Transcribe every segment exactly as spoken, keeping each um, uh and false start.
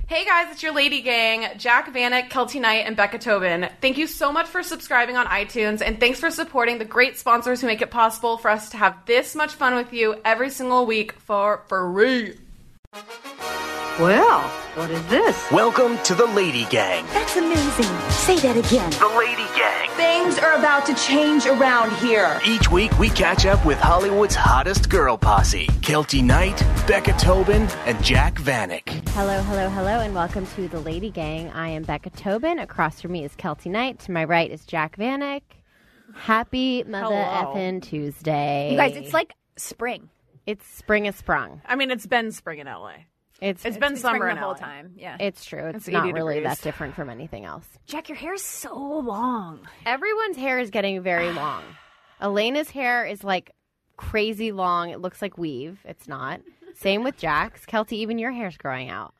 Hey guys, it's your Lady Gang, Jack Vanek, Kelty Knight, and Becca Tobin. Thank you so much for subscribing on iTunes, and thanks for supporting the great sponsors who make it possible for us to have this much fun with you every single week for free. Well, what is this? Welcome to the Lady Gang. That's amazing. Say that again. The Lady Gang. Things are about to change around here. Each week we catch up with Hollywood's hottest girl posse. Kelty Knight, Becca Tobin, and Jack Vanek. Hello, hello, hello, and welcome to the Lady Gang. I am Becca Tobin. Across from me is Kelty Knight. To my right is Jack Vanek. Happy Mother Hello. Effin' Tuesday. You guys, it's like spring. It's spring is sprung. I mean, it's been spring in L A. It's It's been It's summer spring in the whole L A. time. Yeah. it's true. It's, It's not eighty really degrees. that different from anything else. Jack, your hair is so long. Everyone's hair is getting very long. Elena's hair is like crazy long. It looks like weave. It's not. Same with Jack's. Kelty, even your hair's growing out.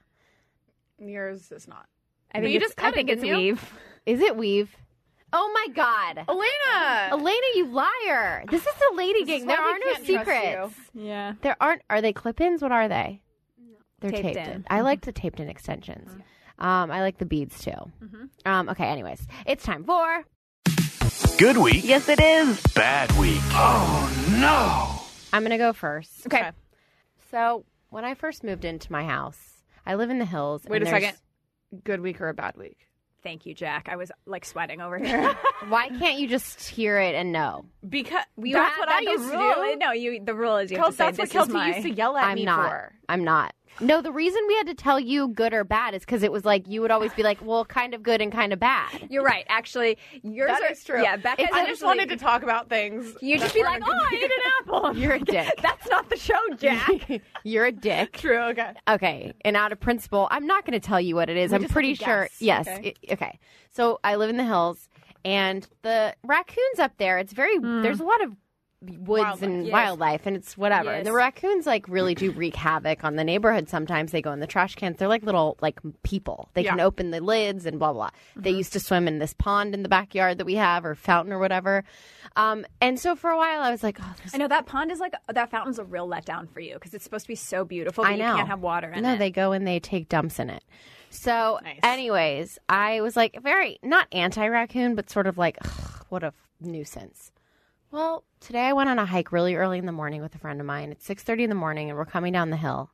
Yours is not. I But think you it's, just cut I think it, it's didn't you? weave. Is it weave? Oh my God. Elena! Elena, you liar. This is the Lady Gang. is There why are we no can't trust secrets. Yeah. There aren't. Are they clip-ins? What are they? No. They're Taped taped, in. in. I like the taped in extensions. Um, I like the beads too. Um, okay, anyways. It's time for... Good week. Yes, it is. Bad week. Oh, no. I'm going to go first. Okay. So, when I first moved into my house, I live in the hills. Wait and a there's- second. Good week or a bad week? Thank you, Jack. I was like sweating over here. Why can't you just hear it and know? Because You that's have- what I the used rule, to do. No, you. The rule is you Kel- have to say that's this what is Kelty my. used to yell at I'm me not. for. I'm not. No, the reason we had to tell you good or bad is because it was like you would always be like, well, kind of good and kind of bad. You're right. Actually, yours That are is true. Yeah, Becca. I just wanted to talk about things. You just that be weren't like, a good oh, I week." ate an apple. You're a dick. That's not the show, Jack. You're a dick. True, okay. Okay, and out of principle, I'm not going to tell you what it is. We I'm just have pretty to sure. guess, Yes. okay? it- okay. So I live in the hills, and the raccoons up there. It's very. There's a lot of woods Wildlife. and Yes. wildlife, and it's whatever. Yes. And the raccoons like really do wreak havoc on the neighborhood. Sometimes they go in the trash cans. They're like little like people. They can Yeah. open the lids and blah blah. They used to swim in this pond in the backyard that we have, or fountain or whatever. Um, and so for a while, I was like, oh, this I know that pond is like that fountain's a real letdown for you because it's supposed to be so beautiful, but I know. you can't have water in no, it. they go and they take dumps in it. So, Nice. anyways, I was like very not anti-raccoon, but sort of like, ugh, what a f- nuisance. Well, today I went on a hike really early in the morning with a friend of mine. It's six thirty in the morning, and we're coming down the hill,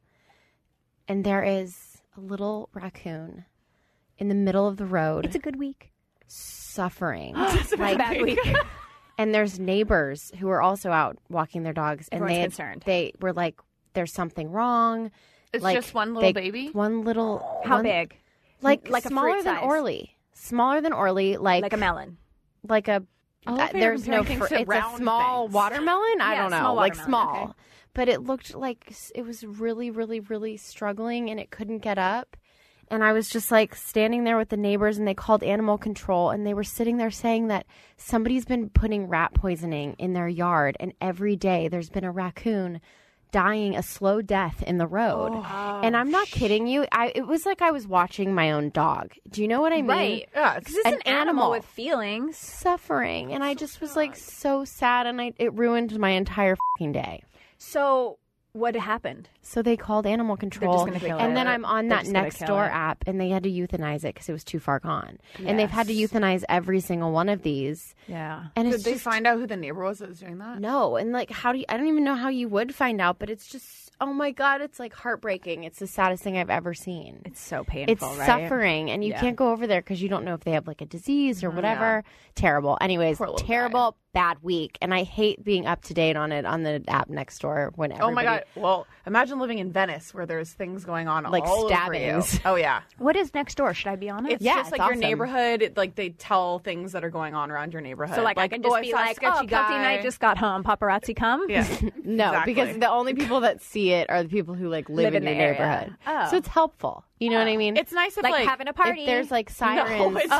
and there is a little raccoon in the middle of the road, It's a good week. suffering. It's a Like- bad week. And there's neighbors who are also out walking their dogs, and Everyone's they had- concerned. they were like, "There's something wrong." It's Like, just one little they- baby? One little. How one- big? Like, Like a smaller fruit than size. Orly. Smaller than Orly. Like Like a melon. Like a. I love uh, how you're there's no. comparing Fr- things to it's a round small things. watermelon. I Yeah, don't know. small Like watermelon, small, okay. but it looked like s- it was really, really, really struggling, and it couldn't get up. And I was just like standing there with the neighbors, and they called animal control, and they were sitting there saying that somebody's been putting rat poisoning in their yard, and every day there's been a raccoon dying a slow death in the road. And I'm not kidding you. I it was like I was watching my own dog. Do you know what I mean? Right. Yeah, Because it's An an, animal animal. with feelings. Suffering, and I just was like so sad, and I it ruined my entire fucking day. So what happened? So they called animal control, gonna kill and it. then I'm on They're that just gonna next kill door it. app, and they had to euthanize it because it was too far gone. And they've had to Yes. euthanize every single one of these. Yeah. And Did it's they just find out who the neighbor was that was doing that? no, and like how do you? I don't even know how you would find out, but it's just oh my god, it's like heartbreaking. It's the saddest thing I've ever seen. It's so painful, It's right? suffering, and you Yeah. can't go over there because you don't know if they have like a disease or whatever. Terrible. Anyways, Poor little terrible, bad week, and I hate being up to date on it on the app next door. When Oh my everybody- god! Well, imagine living in Venice where there's things going on Like all stabbings. over you. Oh yeah, What is next door? Should I be on it? it's Yeah, just it's like your awesome. neighborhood. It, like they tell things that are going on around your neighborhood. so like, I can just oh, be saw a like, sketchy oh, Kelty guy. Knight just got home. Paparazzi come? Yeah, No, Exactly. because the only people that see it are the people who like live, Live in, in your the area. neighborhood. Oh. So it's helpful. You know what I mean? It's nice if Like, like, having a party. if there's like sirens. No, it's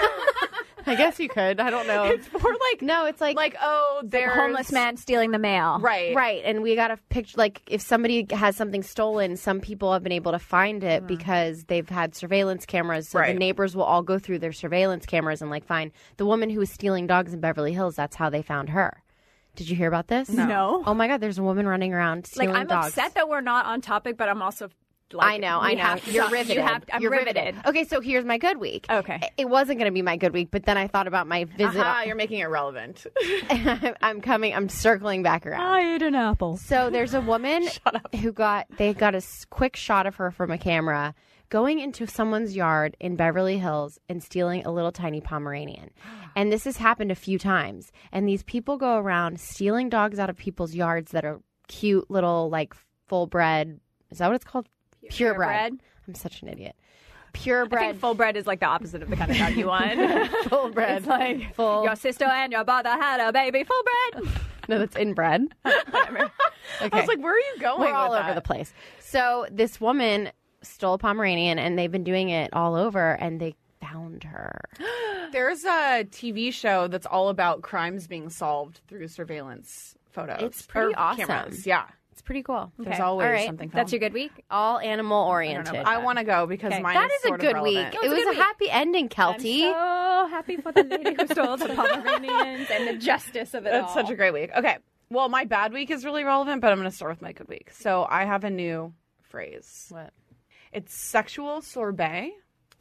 I guess you could. I don't know. it's more like No, it's like like oh, a there's homeless man stealing the mail. Right, right, and we got a picture. Like if somebody has something stolen, some people have been able to find it because they've had surveillance cameras. So the Right. neighbors will all go through their surveillance cameras and like find the woman who was stealing dogs in Beverly Hills. That's how they found her. Did you hear about this? No. Oh my God, there's a woman running around Like, stealing I'm dogs. upset that we're not on topic, but I'm also Like, I know, I we know. have to You're talk- riveted. You have, I'm You're riveted. Okay, so here's my good week. Okay. It wasn't going to be my good week, but then I thought about my visit. Aha, you're making it relevant. I'm coming. I'm circling back around. I ate an apple. So there's a woman who got they got a s- quick shot of her from a camera going into someone's yard in Beverly Hills and stealing a little tiny Pomeranian. And this has happened a few times. And these people go around stealing dogs out of people's yards that are cute little like full bred. Is that what it's called? Purebred. Purebred. I'm such an idiot. I Purebred. think full bred is like the opposite of the kind of dog you want. full bred. It's like full. your sister and your brother had a baby full bred. No, that's inbred. Whatever. Okay. I was like, where are you going We're with all that? over the place. So this woman stole a Pomeranian, and they've been doing it all over, and they found her. There's a T V show that's all about crimes being solved through surveillance photos. It's pretty or awesome. Cameras. Yeah. It's pretty cool. There's Okay. always All right. something. That's your filmed. good week? All animal oriented. I want to go because Okay. mine That is is a sort of good relevant. week. It was a happy ending, Kelty. I'm so happy for the lady who stole the Pomeranians and the justice of it It's all. such a great week. Okay. Well, my bad week is really relevant, but I'm going to start with my good week. So I have a new phrase. What? It's sexual sorbet.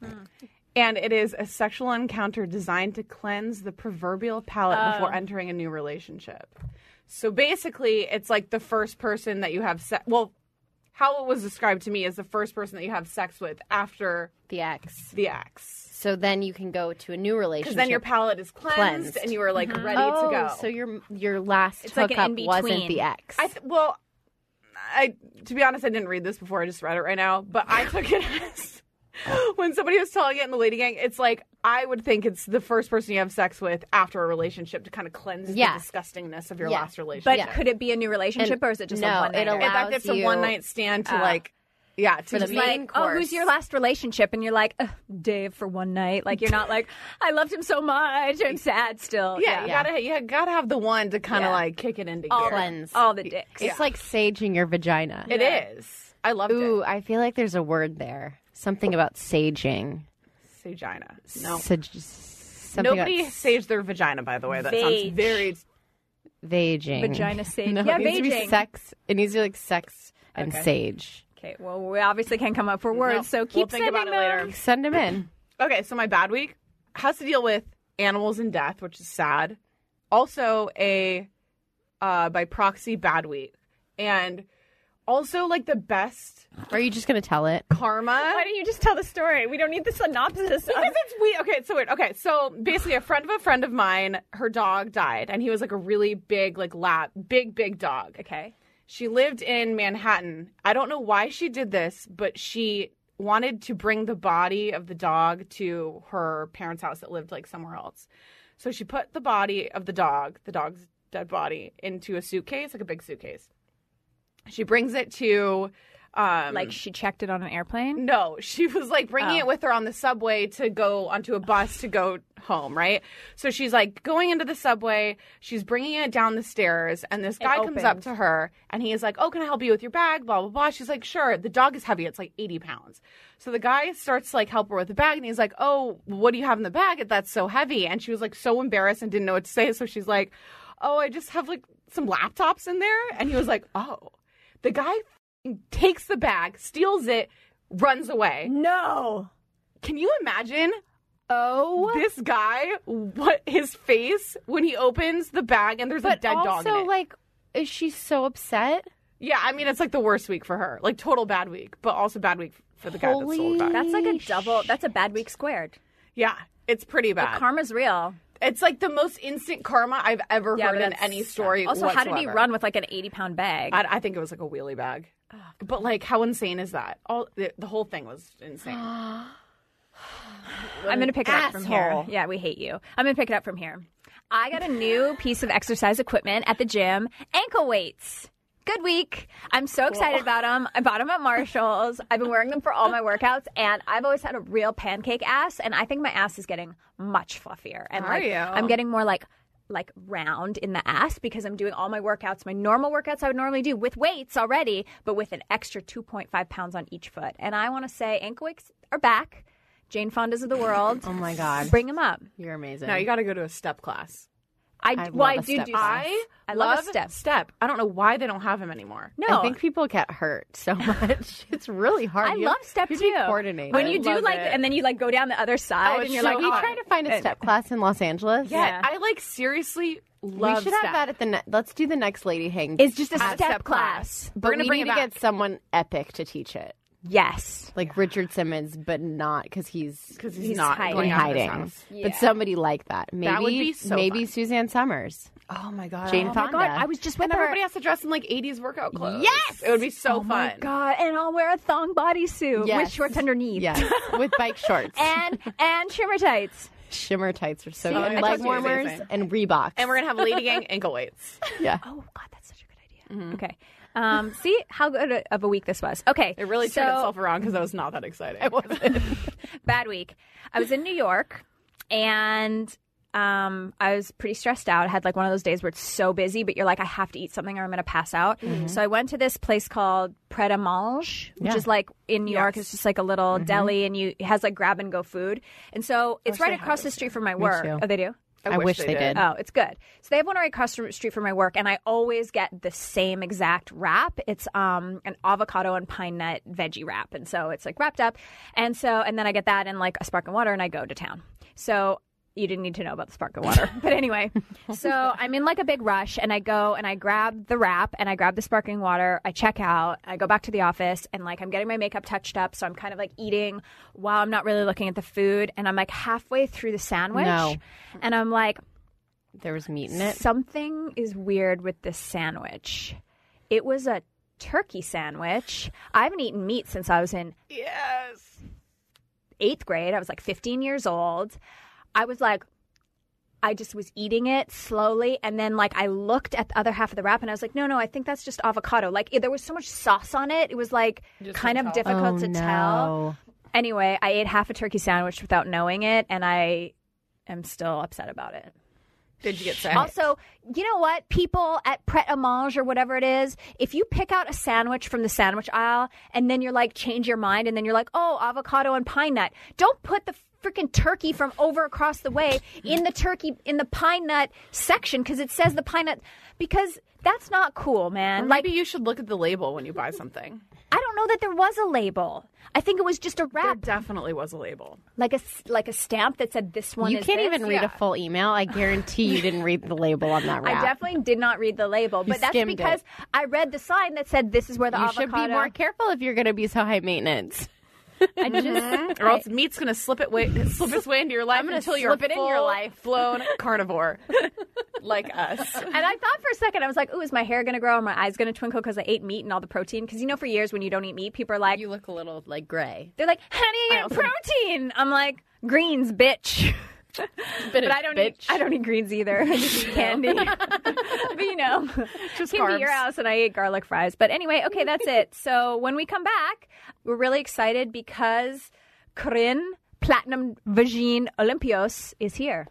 And it is a sexual encounter designed to cleanse the proverbial palate before entering a new relationship. So basically, it's like the first person that you have sex. Well, how it was described to me is the first person that you have sex with after The ex. the ex. So then you can go to a new relationship. Because then your palate is cleansed, Cleansed. and you are like ready oh, to go. so your your last It's like an hookup wasn't in-between. the ex. I th- well, I to be honest, I didn't read this before. I just read it right now, but I took it as when somebody was telling it in the Lady Gang. It's like I would think it's the first person you have sex with after a relationship to kind of cleanse Yeah. the disgustingness of your Yeah. last relationship. But Yeah. could it be a new relationship And or is it just no, a one night? it in fact, allows it's a you- one night stand to Uh, like, yeah, to for the just main Like, course. oh, who's your last relationship? And you're like, "Ugh, Dave for one night. Like, you're not like, I loved him so much. I'm sad still. yeah, you gotta you gotta have the one to kind of Yeah. like kick it into all, gear. Cleanse. all the dicks. It's like saging your vagina. It is. I loved Ooh, it. I feel like there's a word there. Something about saging. Sagina. No. Sag- something Nobody about saged their vagina, by the way. That Vage. sounds very. vaging. Vagina sage. No, Yeah, it needs to be vaging. sex. It needs to be like sex and Okay. sage. Okay, well, we obviously can't come up for words, No, so keep we'll think about sending it later. them. Send them in. Okay, so my bad week has to deal with animals and death, which is sad. Also, a uh, by proxy bad week, and also like the best Are you just gonna tell it? karma. Why don't you just tell the story? We don't need the synopsis. Because it's weird. Okay, it's so weird. Okay, so basically, a friend of a friend of mine, her dog died, and he was like a really big, like lap, big, big dog. Okay. She lived in Manhattan. I don't know why she did this, but she wanted to bring the body of the dog to her parents' house that lived like somewhere else. So she put the body of the dog, the dog's dead body, into a suitcase, like a big suitcase. She brings it to um Like she checked it on an airplane? no, she was like bringing Oh. it with her on the subway to go onto a bus to go home, right? So she's like going into the subway, she's bringing it down the stairs, and this guy comes up opens. to her, and he is like, oh, can I help you with your bag, blah, blah, blah. She's like, sure. The dog is heavy. It's like eighty pounds. So the guy starts to like help her with the bag, and he's like, oh, what do you have in the bag that's so heavy? And she was like so embarrassed and didn't know what to say, so she's like, oh, I just have like some laptops in there. And he was like, oh. The guy takes the bag, steals it, runs away. No. Can you imagine Oh, this guy, what his face when he opens the bag and there's a but dead also, dog in it? like, is she so upset? Yeah, I mean, it's like the worst week for her. Like, total bad week, but also bad week for the guy that stole Holy- the bag. That's like a Sh- double. That's a bad week squared. Yeah, it's pretty bad. Karma's real. It's like the most instant karma I've ever Yeah, heard but in that's- any story Also, how did he whatsoever. run with like an eighty pound bag? I, I think it was like a wheelie bag. But, like, how insane is that? All the, the whole thing was insane. I'm going to pick it up from here. asshole. Yeah, we hate you. I'm going to pick it up from here. I got a new piece of exercise equipment at the gym, ankle weights. Good week. I'm so excited about them. I bought them at Marshall's. I've been wearing them for all my workouts, and I've always had a real pancake ass, and I think my ass is getting much fluffier. And Are like, you? I'm getting more like like round in the ass because I'm doing all my workouts, my normal workouts I would normally do with weights already, but with an extra two point five pounds on each foot. And I want to say ankle weights are back. Jane Fonda's of the world. Oh my God. Bring them up. You're amazing. No, you got to go to a step class. I, I well, I love a do step do class. I, I love a love step. Step. I don't know why they don't have him anymore. No, I think people get hurt so much. It's really hard. I You love have step to too. be coordinated. When I you do love like, it. and then you like go down the other side, Oh, and it's you're so like, we hot. try to find a step class in Los Angeles. Yeah, Yeah. I like seriously love we should step. have that at the. Ne- let's do the next Lady Hang. it's just a At step, step class. class. but We're gonna we bring need it to back. get someone epic to teach it, Yes. like Richard Simmons, but not because he's because he's, He's not hiding. going in out of his hiding. house. Yeah. But somebody like that. Maybe would be so maybe fun. Suzanne Summers, Oh my god, Jane oh my Fonda. God, I was just with And her. everybody has to dress in like eighties workout clothes. Yes! It would be so oh fun. my God, and I'll wear a thong bodysuit Yes. with shorts underneath. Yes, with bike shorts. and and shimmer tights. Shimmer tights are so See, good. I And told leg you warmers amazing. and Reeboks. And we're gonna have Lady Gang ankle weights. yeah. Oh God, that's such a good idea. Okay. Um, see how good of a week this was. Okay, It really so, turned itself around because that was not that exciting. It wasn't. bad week. I was in New York, and um, I was pretty stressed out. I had like one of those days where it's so busy, but you're like, I have to eat something or I'm going to pass out. So I went to this place called Pret a Manger, which Yeah. is like in New York. Yes. It's just like a little deli, and you it has like grab and go food. And so it's wish right they had across the those street from my work. too. Oh, they do. I wish they did. Oh, it's good. So they have one right across the street from my work, and I always get the same exact wrap. It's um an avocado and pine nut veggie wrap, and so it's like wrapped up, and so and then I get that and like a sparkling water, and I go to town. So you didn't need to know about the sparkling water, but anyway. So I'm in like a big rush, and I go and I grab the wrap and I grab the sparkling water. I check out. I go back to the office, and like I'm getting my makeup touched up, so I'm kind of like eating while I'm not really looking at the food, and I'm like halfway through the sandwich, No. and I'm like. There was meat in it. Something is weird with this sandwich. It was a turkey sandwich. I haven't eaten meat since I was in Yes. eighth grade. I was like fifteen years old. I was like, I just was eating it slowly. And then like I looked at the other half of the wrap and I was like, no, no, I think that's just avocado. Like it, there was so much sauce on it. It was like Just kind of couldn't tell. difficult Oh, to no. tell. Anyway, I ate half a turkey sandwich without knowing it. And I am still upset about it. Did you get sick? Also, you know what? People at Pret a Manger or whatever it is, if you pick out a sandwich from the sandwich aisle and then you're like, change your mind, and then you're like, oh, avocado and pine nut, don't put the freaking turkey from over across the way in the turkey, in the pine nut section because it says the pine nut, because that's not cool, man. Or Like, maybe you should look at the label when you buy something. I don't know that there was a label. I think it was just a There wrap, definitely was a label. like a, like a stamp that said this one You is can't this. even read yeah. a full email. I guarantee you didn't read the label on that wrap. I definitely did not read the label, but that's skimmed because it. I read the sign that said this is where the You avocado. should be more careful if you're going to be so high maintenance. I just, Or else meat's gonna slip it way, slip its way into your life gonna until you're slip it in your life. blown carnivore, like us. and I thought for a second, I was like, "Ooh, is my hair gonna grow or my eyes gonna twinkle because I ate meat and all the protein?" Because you know, for years when you don't eat meat, people are like, You look a little like gray. "They're like, how do you get protein?" I'm like, "Greens, bitch." But I don't eat. I don't eat greens either. I just eat candy. But you know, Just came to carbs. your house and I ate garlic fries. But anyway, okay, that's it. So when we come back, we're really excited because Corinne Platinum Vagine Olympios is here.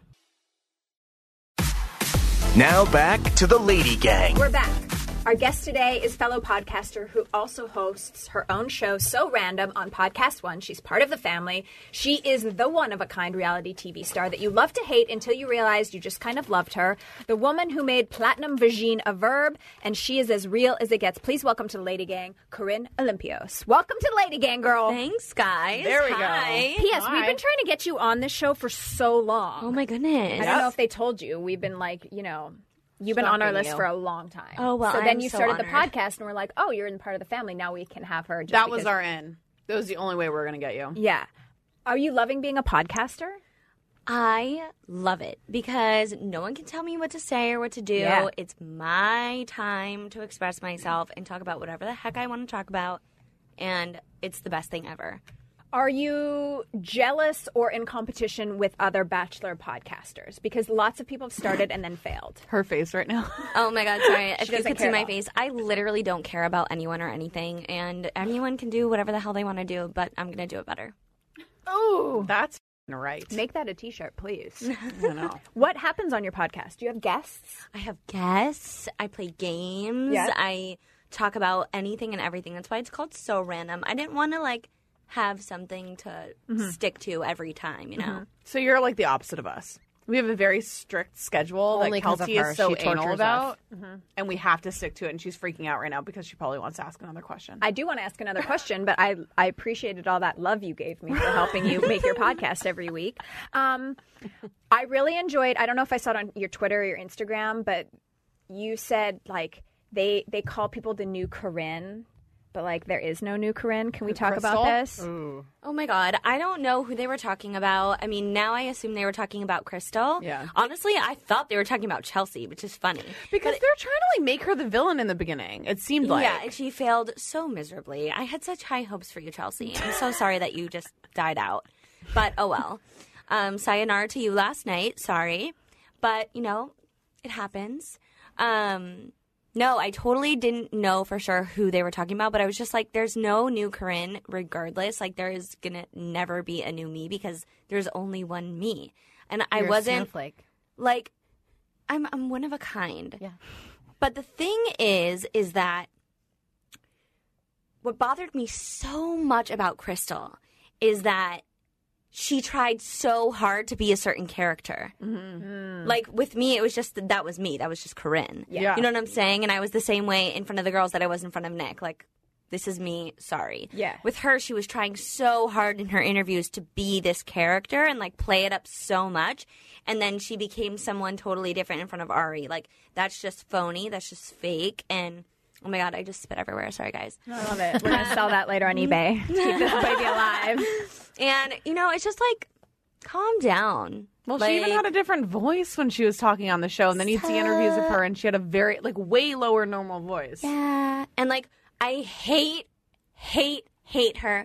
Now back to the Lady Gang. We're back. Our guest today is fellow podcaster who also hosts her own show, So Random, on Podcast One. She's part of the family. She is the one-of-a-kind reality T V star that you love to hate until you realized you just kind of loved her. The woman who made Platinum Vagine a verb, and she is as real as it gets. Please welcome to the Lady Gang, Corinne Olympios. Welcome to the Lady Gang, girl. Thanks, guys. There we go. Hi. P S. Hi. We've been trying to get you on this show for so long. Oh my goodness. I don't know if they told you. We've been like, you know, you've been on our Stalking list you. for a long time. Oh, well, So then I'm you so started the honored. podcast, and we're like, oh, you're in part of the family. Now we can have her. Just That was because- our in. That was the only way we were gonna get you. Yeah. Are you loving being a podcaster? I love it because no one can tell me what to say or what to do. Yeah. It's my time to express myself and talk about whatever the heck I want to talk about. And it's the best thing ever. Are you jealous or in competition with other Bachelor podcasters? Because lots of people have started and then failed. Her face right now. Oh my God, sorry. If you doesn't could see care my about- face, I literally don't care about anyone or anything. And anyone can do whatever the hell they want to do, but I'm going to do it better. Oh, that's f***ing right. Make that a t-shirt, please. I know. What happens on your podcast? Do you have guests? I have guests. I play games. Yeah. I talk about anything and everything. That's why it's called So Random. I didn't want to, like, have something to Mm-hmm. stick to every time, you know? So you're like the opposite of us. We have a very strict schedule Only that 'cause of Kelty her. is so She anal tortures about, us. mm-hmm. and we have to stick to it. And she's freaking out right now because she probably wants to ask another question. I do want to ask another question, but I I appreciated all that love you gave me for helping you make your podcast every week. Um, I really enjoyed. I don't know if I saw it on your Twitter or your Instagram, but you said like they they call people the new Corinne. But, like, there is no new Corinne. Can we talk Crystal? about this? Ooh. Oh, my God. I don't know who they were talking about. I mean, now I assume they were talking about Crystal. Yeah. Honestly, I thought they were talking about Chelsea, which is funny. Because they're trying to, like, make her the villain in the beginning. It seemed like. Yeah, and she failed so miserably. I had such high hopes for you, Chelsea. I'm so sorry that you just died out. But, oh well. Um, sayonara to you last night. Sorry. But, you know, it happens. Um... No, I totally didn't know for sure who they were talking about, but I was just like, there's no new Corinne regardless. Like, there is going to never be a new me because there's only one me. And I You're a wasn't, snowflake. like, I'm I'm one of a kind. Yeah. But the thing is, is that what bothered me so much about Crystal is that she tried so hard to be a certain character. Mm-hmm. Like, with me, it was just, that was me. That was just Corinne. Yeah. You know what I'm saying? And I was the same way in front of the girls that I was in front of Nick. Like, this is me, sorry. Yeah. With her, she was trying so hard in her interviews to be this character and, like, play it up so much. And then she became someone totally different in front of Ari. Like, that's just phony. That's just fake. And, oh, my God, I just spit everywhere. Sorry, guys. I love it. We're going to sell that later on eBay. Keep this baby alive. And, you know, it's just like, calm down. Well, like, she even had a different voice when she was talking on the show. And then you'd see interviews of her, and she had a very, like, way lower normal voice. Yeah. And, like, I hate, hate, hate her.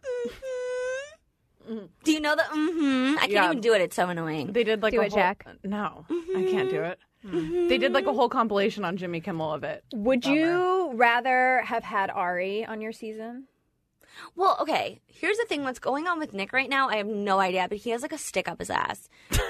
Mm-hmm. Do you know the mm-hmm? I can't Yeah. even do it. It's so annoying. They did, like, Do a it, whole... Jack. No, I can't do it. They did, like, a whole compilation on Jimmy Kimmel of it. Would you rather have had Ari on your season? Well, okay. Here's the thing. What's going on with Nick right now, I have no idea, but he has, like, a stick up his ass.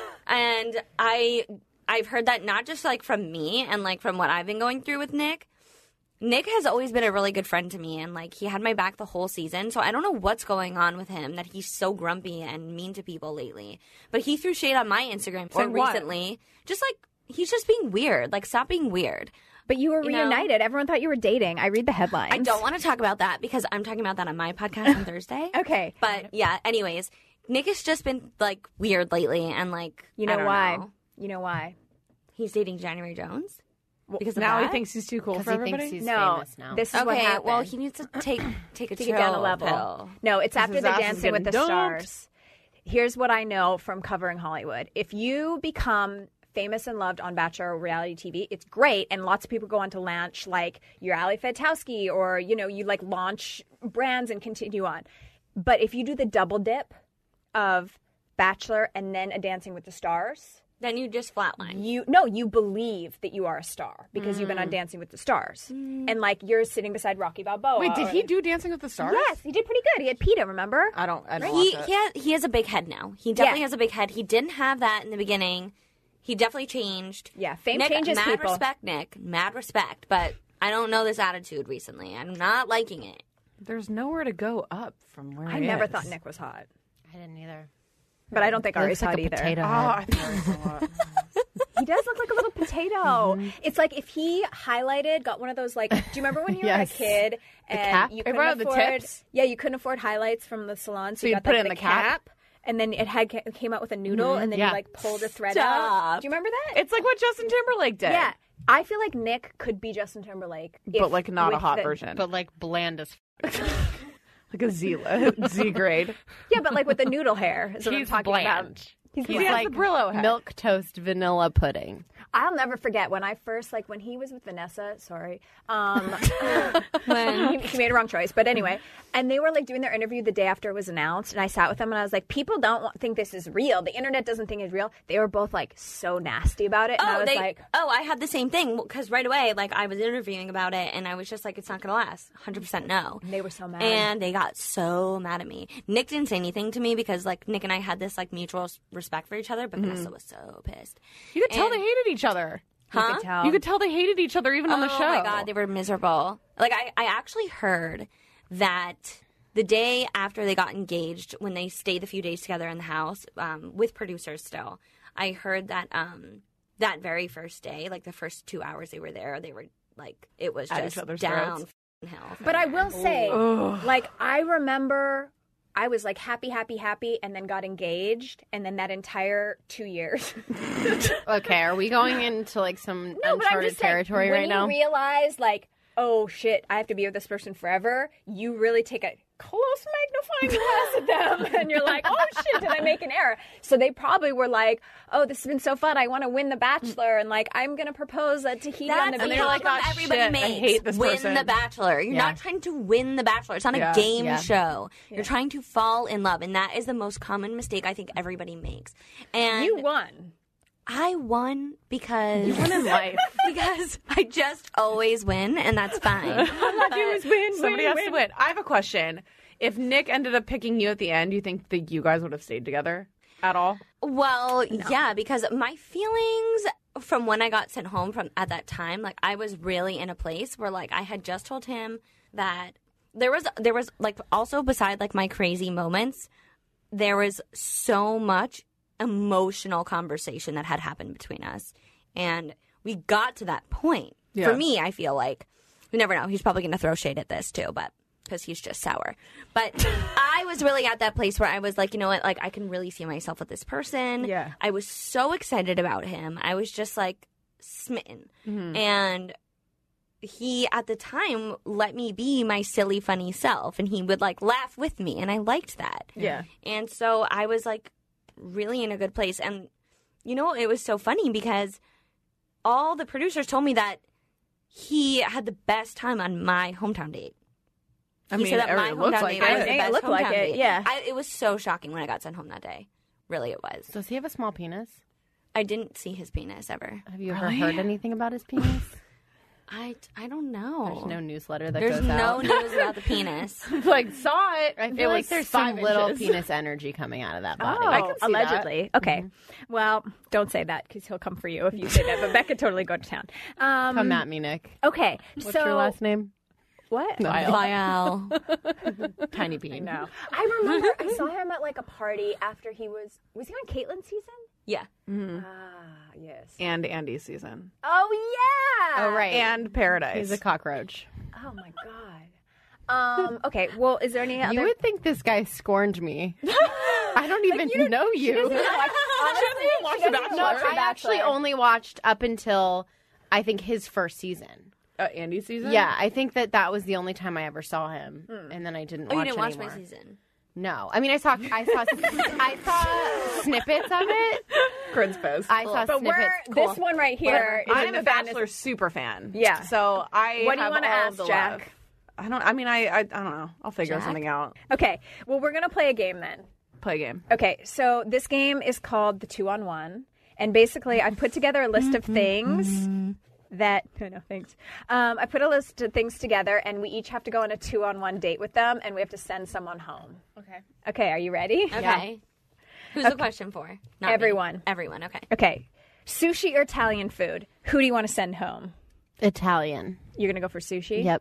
And I, I've heard that not just, like, from me and, like, from what I've been going through with Nick. Nick has always been a really good friend to me, and, like, he had my back the whole season. So I don't know what's going on with him, that he's so grumpy and mean to people lately. But he threw shade on my Instagram For so what? recently. Just, like, he's just being weird. Like, stop being weird. But you were You know? reunited. Everyone thought you were dating. I read the headlines. I don't want to talk about that because I'm talking about that on my podcast on Thursday. Okay. But yeah, anyways, Nick has just been like weird lately and like You I know don't why? know. You know why? He's dating January Jones? Because of now that? he thinks he's too cool Because for he everybody? thinks he's No. famous now. This is what Okay, happened. well he needs to take take a Take chill it down a level. pill. No, it's after his the ass is Dancing with the getting dumped. Stars. Here's what I know from covering Hollywood. If you become famous and loved on Bachelor or reality T V, it's great, and lots of people go on to launch like your Ali Fetowski, or you know, you like launch brands and continue on. But if you do the double dip of Bachelor and then a Dancing with the Stars, Then you just flatline. you no, you believe that you are a star because you've been on Dancing with the Stars, and like you're sitting beside Rocky Balboa. Wait, did or- he do Dancing with the Stars? Yes, he did pretty good. He had PETA, remember? I don't, I don't He watch it. he has, he has a big head now. He definitely Yeah. has a big head. He didn't have that in the beginning. He definitely changed. Yeah, fame Nick, changes mad people. respect, Nick. Mad respect. But I don't know this attitude recently. I'm not liking it. There's nowhere to go up from where I he never is. thought Nick was hot, I didn't either. but I don't think He Ari's looks like hot a either. potato Oh, head. I think there's a lot. He does look like a little potato. It's like if he highlighted, got one of those like. Do you remember when you Yes. were a kid and cap? you Hey, couldn't bro, the afford? tips? Yeah, you couldn't afford highlights from the salon, so, So you you'd got put like, it in the cap? and then it had came out with a noodle, and then Yeah. you like pulled a thread out. Stop. Do you remember that? It's like what Justin Timberlake did. yeah. I feel like Nick could be Justin Timberlake, But if- like not a with hot the- version. But like bland as like a Z, Z grade. Yeah, but like with the noodle hair. Is what He's I'm talking bland. about. He's He bland. has like the Brillo head. milk toast vanilla pudding. I'll never forget when I first, like, when he was with Vanessa, sorry, um, When he, he made a wrong choice. But anyway, and they were, like, doing their interview the day after it was announced, and I sat with them, and I was like, people don't want, think this is real. The internet doesn't think it's real. They were both, like, so nasty about it, and I Oh, was they, like, oh, I had the same thing because right away, like I was interviewing about it, and I was just like, "It's not gonna last, one hundred percent no." they were so mad. And they got so mad at me. Nick didn't say anything to me because like Nick and I had this like mutual s- respect for each other, but Vanessa was so pissed. You could tell And- they hated each other. you Huh? could tell. You could tell they hated each other even on the Oh show. my god, they were miserable. Like I, I actually heard that the day after they got engaged, when they stayed a few days together in the house um, with producers still, I heard that um that very first day, like the first two hours they were there, they were like it was At just each other's down throats. f***ing hell. But I will say, like, I remember I was like happy, happy, happy, and then got engaged, and then that entire two years. Okay, are we going into like some No, but I'm uncharted just saying, territory when right now? you realize, like, oh shit, I have to be with this person forever, you really take a close magnifying glass at them, and you're like, oh shit, did I make an error? So they probably were like, oh, this has been so fun, I want to win The Bachelor, and like, I'm gonna propose a Tahiti on That's the the beach. problem like, "Oh, everybody shit, I makes. hate this win person." the Bachelor. You're Yeah. not trying to win the Bachelor. It's not Yeah. a game Yeah. show. You're trying to fall in love, and that is the most common mistake I think everybody makes. And You won. I won because Win in life. because I just always win, and that's fine. All I do is win, Somebody win, has win. to win. I have a question. If Nick ended up picking you at the end, do you think that you guys would have stayed together at all? Well, yeah, because my feelings from when I got sent home from at that time, like I was really in a place where like I had just told him that there was there was like also beside like my crazy moments, there was so much emotional conversation that had happened between us. And we got to that point. Yeah. For me, I feel like you never know. He's probably going to throw shade at this too, but because he's just sour. But I was really at that place where I was like, you know what? Like, I can really see myself with this person. Yeah. I was so excited about him. I was just like smitten. Mm-hmm. And he, at the time, let me be my silly, funny self. And he would like laugh with me. And I liked that. Yeah. And so I was like really in a good place. And, you know, it was so funny because all the producers told me that he had the best time on my hometown date. I He mean, said that it my looks hometown like date was it. the I think it best looked like hometown it, date. yeah. I, it was so shocking when I got sent home that day. Really, it was. Does he have a small penis? I didn't see his penis ever. Have you ever heard anything about his penis? I, I don't know. There's no newsletter that There's goes no out. news about the penis. Like, saw it. I feel it like was there's five some little inches. penis energy coming out of that body. Oh, I can see allegedly. Okay. Well, don't say that because he'll come for you if you say that. But Becca totally go to town. Um, Come at me, Nick. Okay. What's so your last name? what? Lyle. Tiny Bean. No. I remember I saw him at like a party after he was was he on Caitlyn's season? Yeah. Ah, yes. And Andy's season. Oh yeah. Oh, right. And Paradise. He's a cockroach. Oh my god. Um. Okay. Well, is there any other? You would think this guy scorned me. I don't even know you. Honestly, watch she The doesn't Bachelor. watch The I actually Bachelor. only watched up until I think his first season. uh, Andy's season? Yeah, I think that that was the only time I ever saw him, and then I didn't. Oh, watch you didn't watch anymore. my season? No, I mean I saw I saw I saw snippets of it. Crin's Fizz. I saw But we're snippets. this one right here. is I'm in a the fan- Bachelor super fan. Yeah. So I What do you have wanna all ask, of the Jack? love. I don't. I mean, I. I, I don't know. I'll figure Jack? something out. Okay. Well, we're gonna play a game then. Play a game. Okay, so this game is called the two on one, and basically I put together a list of things that no, no thanks. Um, I put a list of things together, and we each have to go on a two on one date with them, and we have to send someone home. Okay. Okay, are you ready? Okay. Who's the question for? Not me. Everyone. Everyone. Okay. Okay, sushi or Italian food? Who do you want to send home? Italian. You're gonna go for sushi. Yep.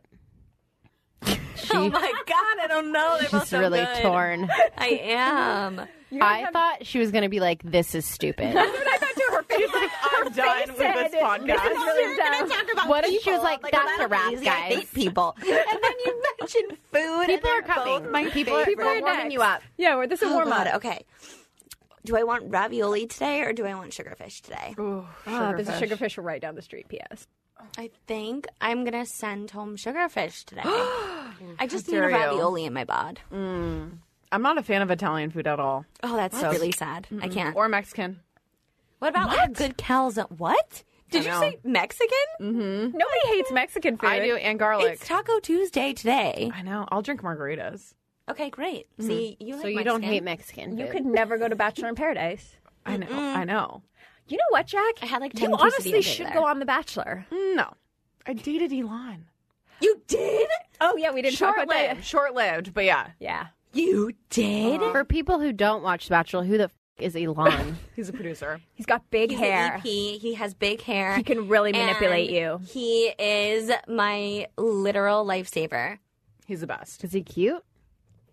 Oh my God! I don't know. They're both She's so really good. torn. I am. I thought she was going to be like, "This is stupid." I thought to her face. like, I'm done with this said, podcast. This is really dumb. Talk about What if she was like, people. "That's I'm a wrap, lazy. I guys." hate people. And then you mentioned food. People and are they're coming. both my People are, favorite. we're warming you up. Yeah, well, this is a Oh, warm up. God. Okay. Do I want ravioli today or do I want sugarfish today? Ooh, Ah, there's a sugarfish. sugarfish right down the street. P S. I think I'm gonna send home sugarfish today. I just need dare a you. ravioli in my bod. I'm not a fan of Italian food at all, Oh, that's really sad. I can't. or Mexican. What about like a good calzone? What? Did I you know. say Mexican? Nobody hates Mexican food. I do, and garlic. It's Taco Tuesday today. I know. I'll drink margaritas. Okay, great. See, you like So you Mexican. don't hate Mexican You food. could never go to Bachelor in Paradise. I know. I know. You know what, Jack? I had like You ten honestly quesadillas should there. go on The Bachelor. No, I dated Elon. You did? Oh yeah, we didn't talk about that. Short-lived. Short-lived, but yeah, Yeah. You did? For people who don't watch Bachelor, who the f- is Elon? he's a producer. He's got big He's hair. an E P. He has big hair. He can really manipulate and you. He is my literal lifesaver. He's the best. Is he cute?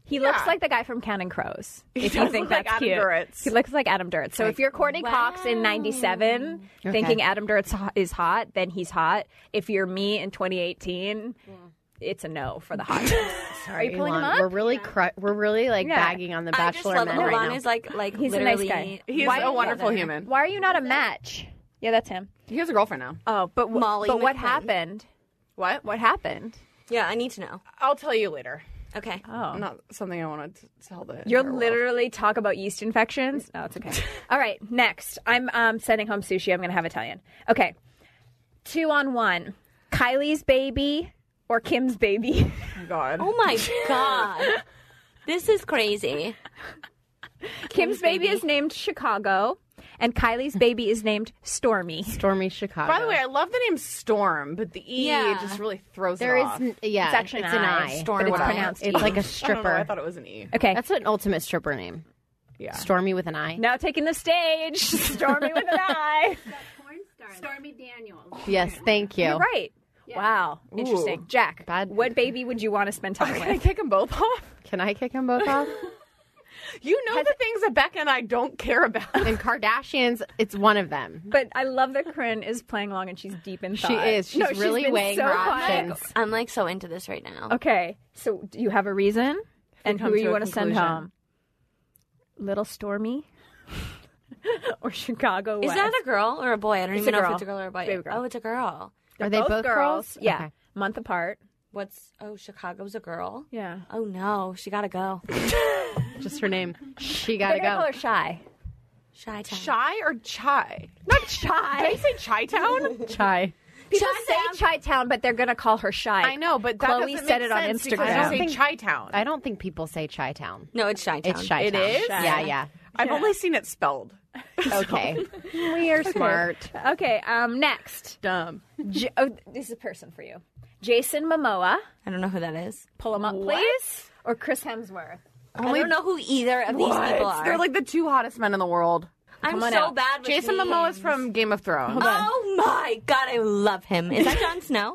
He Yeah. looks like the guy from Counting Crows. He If you does think look like that's Adam cute, Duritz. he looks like Adam Duritz. So if you're Courtney Cox in ninety-seven, Okay. thinking Adam Duritz ho- is hot, then he's hot. If you're me in twenty eighteen, it's a no for the hotness. Are you pulling him Elon, up? We're really cru- we're really like Yeah. bagging on the I just Bachelor love men that right Milan now. is like like He's a nice literally. guy. He's Why- a wonderful together. human. Why are you not a match? Yeah, that's him. He has a girlfriend now. Oh, but w- Molly but what McFlynn. happened? What? What happened? Yeah, I need to know. I'll tell you later. Okay. Oh. Not something I wanted to tell the You'll entire world. literally talk about yeast infections? No, it's okay. All right, next. I'm um, sending home sushi. I'm going to have Italian. Okay. Two on one. Kylie's baby or Kim's baby? Oh my God. Oh my god. This is crazy. Kim's baby baby. is named Chicago, and Kylie's baby is named Stormy. Stormy Chicago. By the way, I love the name Storm, but the E Yeah. just really throws there it is off. n- yeah, It's actually it's an an I, I. but it's whatever. pronounced It's E. like a I don't know. I stripper. thought it was an E. Okay. That's an ultimate stripper name. Yeah. Stormy with an I. Now taking the stage, Stormy with an I. Stormy Daniels. Yes, thank you. You're right. Wow. Interesting. Jack, Bad- what baby would you want to spend time Can I with? kick them both off? Can I kick them both off? You know the things that Becca and I don't care about. And Kardashians, it's one of them. But I love that Corinne is playing along and she's deep in thought. She is. She's No, really been weighing so her quiet. options. I'm like so into this right now. Okay, so do you have a reason? And come who to you a want to send conclusion. home? Little Stormy or Chicago Is West? that a girl or a boy? I don't It's even a know girl. if it's a girl or a boy. It's a baby girl. Oh, it's a girl. They're Are they both girls? Yeah, Okay. month apart. What's oh Chicago's a girl? Yeah, Oh no, she gotta go. Just her name. She they're gotta gonna call go. her Shy. Shy town. Chai or Chai? Not Shy. Did I say Chai Town? Chai. People Chi-town. say Chi Town, but they're gonna call her Shy. I know, but that Chloe doesn't said make it on sense because Instagram. I say Chai Town. I don't think people say Chi Town. No, it's Shy town. It's Chi It Town. is? Yeah, yeah. I've only seen it spelled. Okay. we are smart. Okay, um, next. Dumb. J- oh, this is a person for you. Jason Momoa. I don't know who that is. Pull him up, please. Or Chris Hemsworth. I don't know who either of these people are. They're like the two hottest men in the world. I'm Come on so out. bad with Jason names. Momoa is from Game of Thrones. Oh my god, I love him. Is that Jon Snow?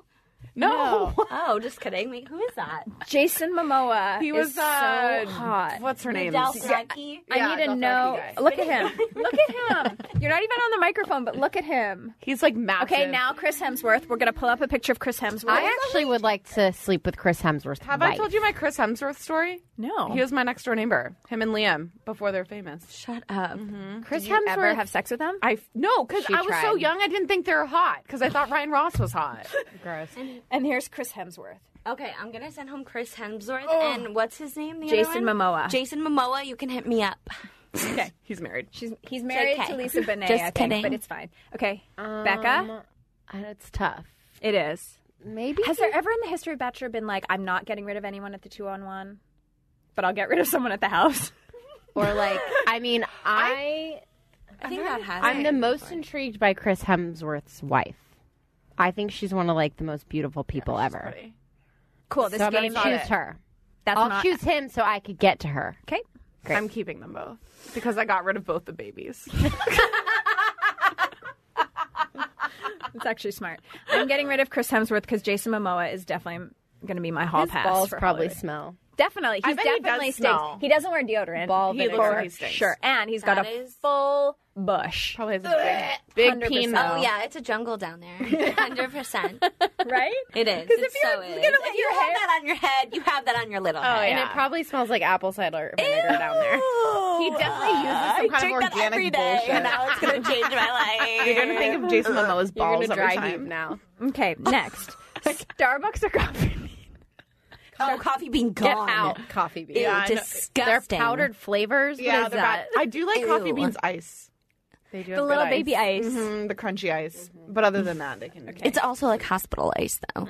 No. Oh, just kidding. Wait, who is that? Jason Momoa. He was is uh, so hot. What's her name? Dothraki? I Yeah, need to Dothraki know. guy. Look at him. Look at him. You're not even on the microphone, but look at him. He's like massive. Okay, now Chris Hemsworth. We're gonna pull up a picture of Chris Hemsworth. I actually would like to sleep with Chris Hemsworth. Have I told you my Chris Hemsworth story? no. He was my next door neighbor. Him and Liam before they're famous. Shut up. Chris Did you Hemsworth? ever have sex with him? I no, because She I was so tried. young. I didn't think they were hot because I thought Ryan Ross was hot. Gross. And here's Chris Hemsworth. Okay, I'm gonna send home Chris Hemsworth and what's his name? The Jason other one? Momoa. Jason Momoa. You can hit me up. Okay. He's married. She's he's married J K. to Lisa Bonet, Just I think, kidding. but it's fine. Okay, Becca, Uh, It's tough. it is. Maybe. Has there ever in the history of Bachelor been like, I'm not getting rid of anyone at the two on one, but I'll get rid of someone at the house? Or like, I mean, I I think that has. I'm the most intrigued by Chris Hemsworth's wife. I think she's one of like the most beautiful people ever. Cool. This So I'm gonna game choose is her. that's I'll not choose him so I could get to her. okay. I'm keeping them both because I got rid of both the babies. It's actually smart. I'm getting rid of Chris Hemsworth because Jason Momoa is definitely going to be my hall His pass. balls for probably Hollywood. smell. Definitely, I he's bet he does definitely smell. stinks. He doesn't wear deodorant. Ball he vinegar. looks Or he stinks. sure, and he's got That a is- full bush. Probably has a big, one hundred big percent. peen. Oh yeah, it's a jungle down there. Hundred percent. Right? It is. Because It if you're so gonna is. let If you your have hair- that on your head, you have that on your little head. And it probably smells like apple cider vinegar down there. He definitely uses some I kind of drink that organic every day, bullshit. and now it's gonna change my life. You're gonna think of Jason Momoa's You're balls gonna every dry time. heave now. Okay, next. Starbucks or coffee bean? Oh, coffee bean Get gone. out, coffee bean. Ew, Yeah, I know. disgusting. They're powdered flavors. Yeah, what is they're that? bad. I do like coffee Ew. beans ice. They do The little baby ice. Mhm, the crunchy ice. But other than that, they can. It's also like hospital ice, though.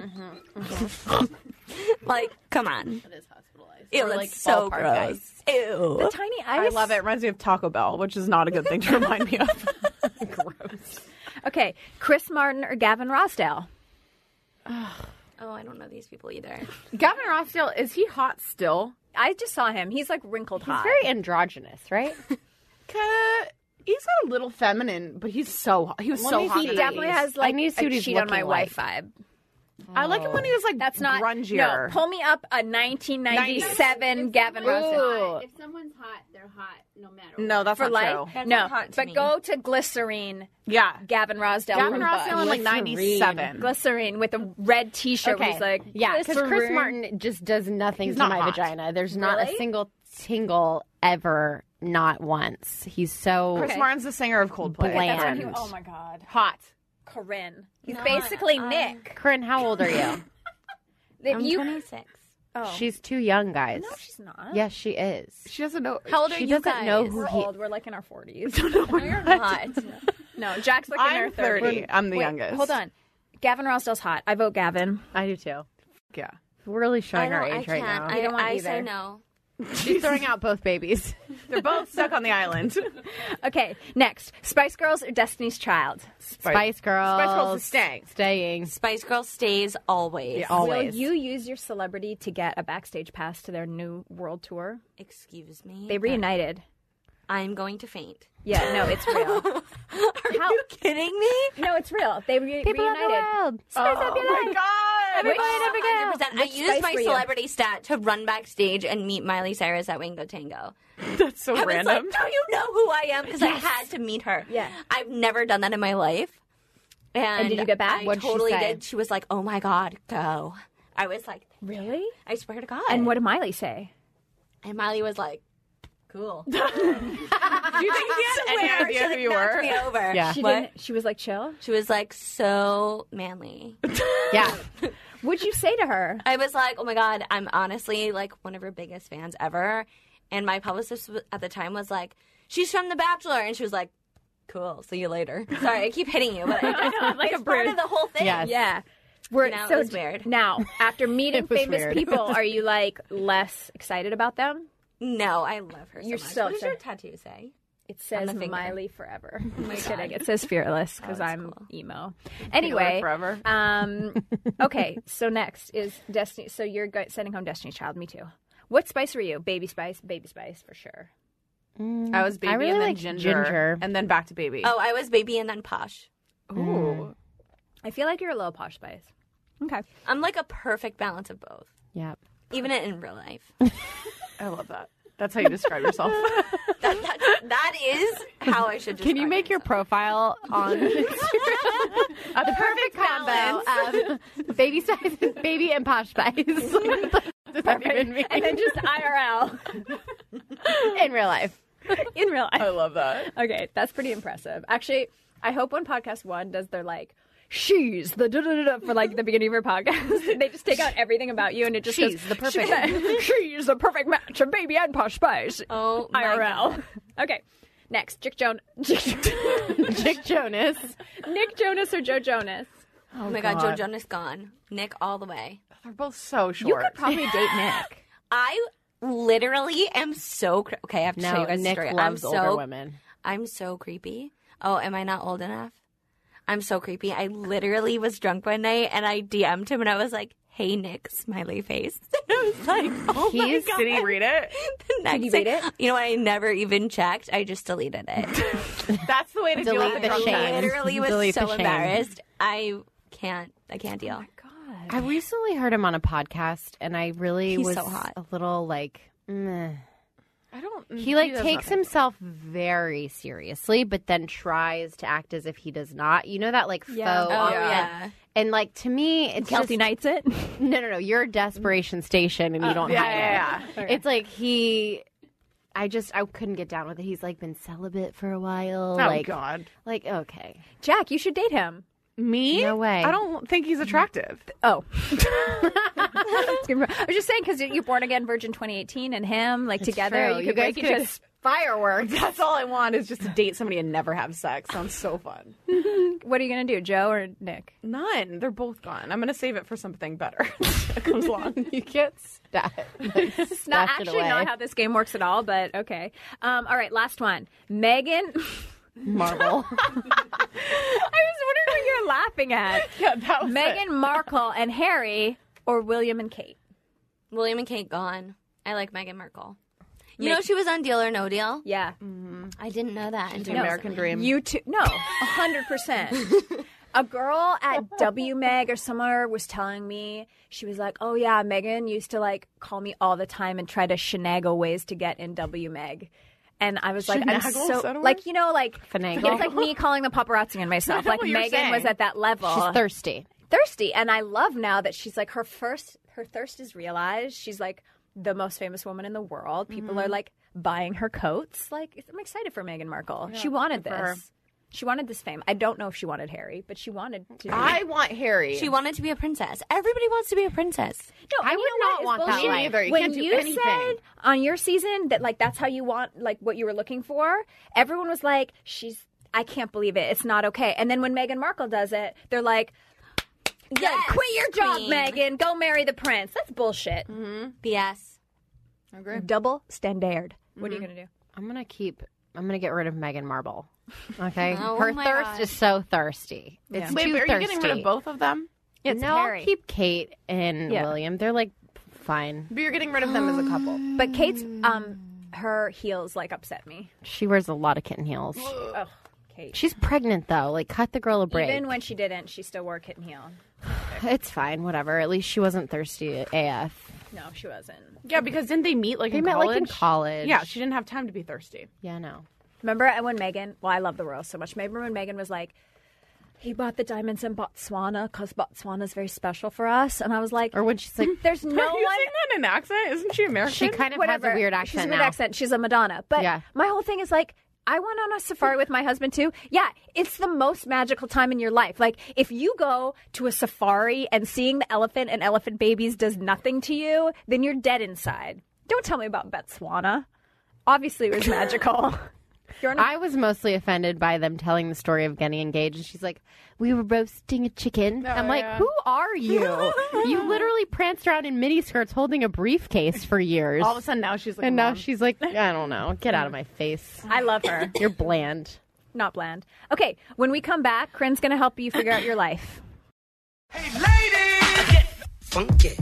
Like, come on. It is hospitalized. Ew, Or, that's like so ballpark gross. ice. Ew. The tiny I ice. love it. It reminds me of Taco Bell, which is not a good thing to remind me of. Gross. Okay, Chris Martin or Gavin Rossdale? Oh, I don't know these people either. Gavin Rossdale, is he hot still? I just saw him. He's like wrinkled He's hot. very androgynous, right? Ca- He's got a little feminine, but he's so hot. He was so me hot. see. in He the definitely nineties. has like I need to see a what he's cheat on my looking wife like. vibe. I like him when he was like That's not grungier. No, pull me up a nineteen ninety-seven Gavin Someone's Rossdale. hot- If someone's hot, they're hot no matter what. No, that's For not life? true. That's No, not hot to but me. go to Glycerine, Yeah. Gavin Rossdale. Gavin from Rossdale in Bush. like ninety-seven. Glycerine with a red T-shirt. Where he's like, yeah, because Chris Glycerine. Martin just does nothing He's to not my hot. vagina. There's not Really? a single tingle ever, not once. He's so Chris Martin's the singer of Coldplay. Bland. That's when he, oh my god, Hot. Corinne. He's No, basically I- Nick. Corinne, how old are you? If I'm you, twenty-six. oh. She's too young, guys. no, she's not. Yes, she is. She doesn't know. How old are She you doesn't guys? know who We're he. old. We're like in our forties. No, you're not. No, Jack's like in I'm her thirties. thirty. I'm the Wait, youngest. Hold on. Gavin Rossdale's hot. I vote Gavin. I do too. Yeah. We're really I showing our don't- I age right can't. now. You don't want I, I either. say no. She's throwing out both babies. They're both stuck on the island. Okay, next. Spice Girls or Destiny's Child? Spice Girls. Spice Girls is staying. Staying. Spice Girl stays always. Yeah. Always. Will you use your celebrity to get a backstage pass to their new world tour? Excuse me. They reunited. I'm going to faint. Yeah, no, it's real. Are you kidding me? No, it's real. They re- People of the reunited. world. Oh my god. Everybody one never hundred percent. I Which used spice my were you? celebrity stat to run backstage and meet Miley Cyrus at Wingo Tango. That's so I was random. like, do you know who I am? Because I had to meet her. Yeah. I've never done that in my life. And, And did you get back? I What'd she totally say? did. She was like, oh my God, go. I was like, Really? I swear to God. And what did Miley say? And Miley was like, cool. Do you think he had any Swear, idea she, who like, you knocked were? me over. Yeah. She What? didn't. She was like chill. She was like so manly. Yeah. What'd you say to her? I was like, oh my God, I'm honestly like one of her biggest fans ever. And my publicist w- at the time was like, she's from The Bachelor. And she was like, cool, see you later. Sorry, I keep hitting you, but I, Like it's a part bruise. of the whole thing. Yes. Yeah. We're, know, it so was weird. Now, after meeting It was famous weird. people, are you like less excited about them? No, I love her so You're much. so what does your excited. tattoo say? It says the finger. Miley forever. I'm my kidding. God. It says fearless because that's I'm cool. emo. Anyway, forever. um, okay. So next is Destiny. So you're go- sending home Destiny's Child. Me too. What Spice were you? Baby Spice. Baby Spice for sure. I was baby I really and then like ginger, Ginger. and then back to baby. Oh, I was baby and then posh. Ooh. I feel like you're a little posh Spice. Okay. I'm like a perfect balance of both, Yep. even in real life. I love that. That's how you describe yourself. that, that, that is how I should describe Can you make your myself. profile on A the perfect combo of baby spice, baby and posh spice? What does that even mean? And then just I R L in real life. in real life. I love that. Okay, that's pretty impressive. Actually, I hope when podcast one does their like, she's the da da da da for like the beginning of your podcast, they just take out everything about you and it just She's goes, the perfect- She's, she's the perfect match of baby and posh spice. Oh, my I R L. God. Okay, next, Jick Jonas. Jick- Nick Jonas. Nick Jonas or Joe Jonas? Oh my God, Joe Jonas gone. Nick all the way. They're both so short. You could probably date Nick. I literally am so cre- okay. I have to show No, you guys a Nick story. loves I'm older so women. I'm so creepy. Oh, am I not old enough? I'm so creepy. I literally was drunk one night and I D M'd him and I was like, "Hey Nick, smiley face." And I was like, "Oh my He's- God." Did he read it? The next you day- read it? You know what? I never even checked. I just deleted it. That's the way to deal Delete with the drunk shame. guys. I literally was Delete the so shame. embarrassed. I can't. I can't deal. I recently heard him on a podcast, and I really He's was so hot. a little like, meh. I don't. He like does takes nothing. himself very seriously, but then tries to act as if he does not. You know that like Yeah. faux Oh awkward- yeah. And like to me, it's Kelty just, Knights it. no, no, no. You're a desperation station, and you don't Yeah, have it. yeah, yeah. Okay. It's like he. I just I couldn't get down with it. He's like been celibate for a while. Oh like, God. like okay, Jack, you should date him. Me? No way. I don't think he's attractive. Oh. I was just saying because you're born again virgin twenty eighteen and him like together. True. You could guys break each could other's. fireworks. That's all I want is just to date somebody and never have sex. Sounds so fun. What are you gonna do, Joe or Nick? None. They're both gone. I'm gonna save it for something better that comes along. You can't stash. It's not actually not how this game works at all, but okay. Um, all right, last one. Megan. Marble. I was wondering what you're laughing at. Yeah, that was Meghan Markle and Harry or William and Kate? William and Kate gone. I like Meghan Markle. You know she was on Deal or No Deal. Yeah. I didn't know that. the until American recently. dream. You too. No, one hundred percent. A girl at W Meg or somewhere was telling me, she was like, oh yeah, Megan used to like call me all the time and try to shenagle ways to get in W Meg. And I was like, I'm Shenagle? so, like, you know, like, Finagle? it's like me calling the paparazzi on myself. Like, what you're Megan saying. was at that level. She's thirsty. thirsty. And I love now that she's like, her first, her thirst is realized. She's like the most famous woman in the world. People Mm-hmm. are like buying her coats. Like, I'm excited for Meghan Markle. She wanted good for her. this. She wanted this fame. I don't know if she wanted Harry, but she wanted to. I want Harry. She wanted to be a princess. Everybody wants to be a princess. No, I and would you know not what? want It's that bullshit. life. Either. You when can't do you anything. said on your season that like that's how you want like what you were looking for, everyone was like, "She's." I can't believe it. It's not okay. And then when Meghan Markle does it, they're like, "Yeah, Yes, quit your job, queen. Meghan. Go marry the prince." That's bullshit. B S. Double standard. What are you gonna do? I'm gonna keep. I'm gonna get rid of Meghan Marble. Okay, Oh her my thirst God. is so thirsty. It's Wait, too but are thirsty. you getting rid of both of them? It's no, Harry. I'll keep Kate and Yeah. William. They're like fine. But you're getting rid of them as a couple. But Kate's um her heels like upset me. She wears a lot of kitten heels. Oh, Kate. She's pregnant though. Like, cut the girl a break. Even when she didn't, she still wore kitten heel. It's fine. Whatever. At least she wasn't thirsty A F. No, she wasn't. Yeah, because didn't they meet like They in met college? like in college. Yeah, she didn't have time to be thirsty. Yeah. No. Remember when Meghan, well, I love the royals so much. Remember when Meghan was like, he bought the diamonds in Botswana because Botswana is very special for us. And I was like, Or when she's like, there's no Are you one. saying that in an accent? Isn't she American? she kind of Whatever. has a weird She's accent a weird now. accent. She's a Madonna. But Yeah. my whole thing is like, I went on a safari with my husband too. Yeah, it's the most magical time in your life. Like, if you go to a safari and seeing the elephant and elephant babies does nothing to you, then you're dead inside. Don't tell me about Botswana. Obviously, it was magical. You're on a- I was mostly offended by them telling the story of getting engaged. And she's like, we were roasting a chicken. I'm like, yeah. who are you? You literally pranced around in miniskirts holding a briefcase for years. All of a sudden now she's like, and now Mom. she's like, I don't know. Get out of my face. I love her. You're bland. Not bland. Okay, when we come back, Corinne's going to help you figure out your life. Hey, ladies! Get funky.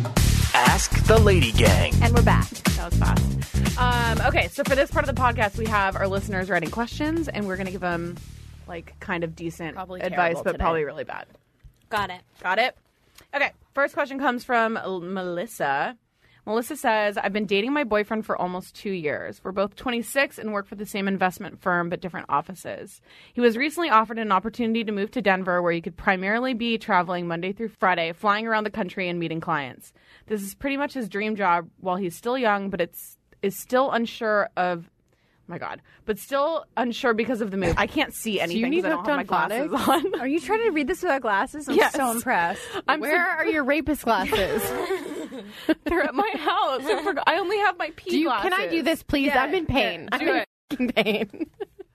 Ask the Lady Gang. And we're back. That was fast. Um, okay, so for this part of the podcast, we have our listeners writing questions, and we're going to give them like kind of decent Probably advice, terrible but today. probably really bad. Got it. Got it? Okay, first question comes from L- Melissa. Melissa says, I've been dating my boyfriend for almost two years. We're both twenty-six and work for the same investment firm, but different offices. He was recently offered an opportunity to move to Denver, where he could primarily be traveling Monday through Friday, flying around the country and meeting clients. This is pretty much his dream job while he's still young, but it's is still unsure of, oh my God, but still unsure because of the move. I can't see anything need because I don't have my hooked on glasses on. Are you trying to read this without glasses? I'm Yes. so impressed. I'm Where are your rapist glasses? They're at my house. I, forgot. I only have my P do you, glasses. can I do this, please? Yeah, I'm in pain. yeah, I'm do in it. fucking pain.